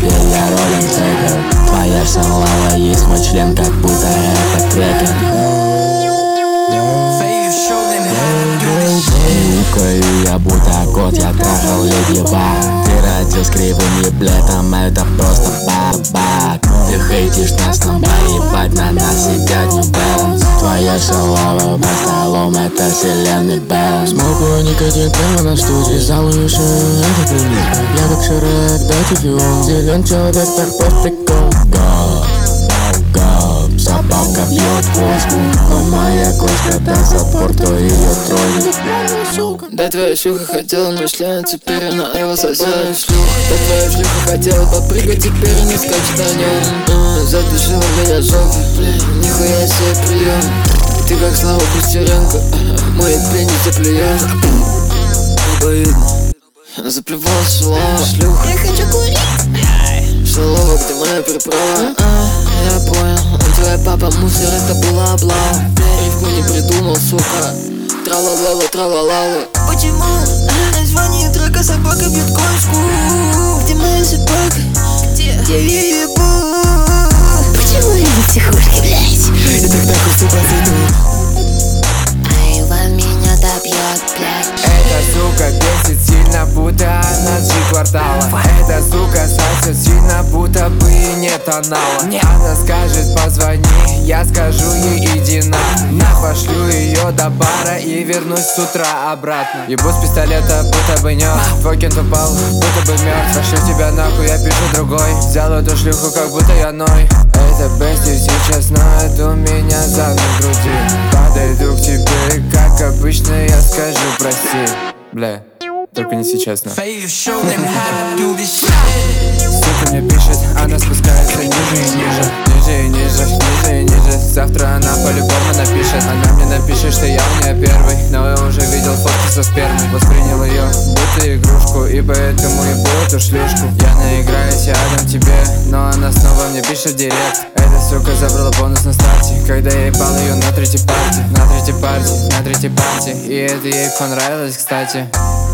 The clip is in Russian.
теперь я Роллинг Тейгер. Твоя шалава есть мой член, как будто это крекер. Мяукаю я будто кот, я трахал Леди Баг. Ты родил с кривым еблетом, это просто бабак. Ты хейтишь нас, нам поебать, на нас сидят New Balance. Твоя шалава по столом, это вселенный баланс. Смогу никотин прямо на студии, залуешь это пример. Я как Шрек, дайте фион, зелен человек, так просто гоп. Собака бьет кошку, но моя кошка даст отпор, то ее тронет. Да твоя шлюха хотела мой член, теперь она его сосет. Да твоя шлюха хотела попрыгать, теперь не скачет на нем. Задушила меня жопой, нихуя себе прием. Ты как Слава Кустеренко, мой пенис заплюет. Обоидно, заплевала шалава, шлюха. Я хочу курить. Шалава, где моя приправа? Я понял, твоя папа мусор, это была облава. Рифму не придумал, сука. Тра-ла-ла-ла, тра-ла-ла-ла. Почему название трека собака бьет кошку? Где моя собака? Где я ебу? Почему я в психушке, блядь? И тогда хоть все позаду. А Иван меня добьет, блядь. Эта сука бесит сильно, будто она с G-квартала. Эта сука сосет сильно, будто бы и нет анала. Она скажет позвони, я скажу ей иди на. Пошлю ее до бара и вернусь с утра обратно. Ебу с пистолета, будто бы нёс. Твой кент упал, будто бы мертв. Пошлю тебя нахуй, я пишу другой. Взял эту шлюху, как будто я ной. Это бести сейчас ноет у меня за в груди. Подойду к тебе, как обычно, я скажу прости. Бля, только не сейчас, но. Сука мне пишет, она спускается ниже и ниже. Ниже и ниже, ниже и ниже. Завтра она по-любому напишет. Она мне напишет, что я у нее первый. Но я уже видел фотки со спермой. Воспринял ее будто игрушку, и поэтому ебу эту шлюшку. Я наиграюсь, я отдам тебе, но она снова мне пишет в директ. Эта сука забрала бонус на старте, когда я ебал ее на третьей партии. На третьей партии, на третьей партии. И это ей понравилось, кстати.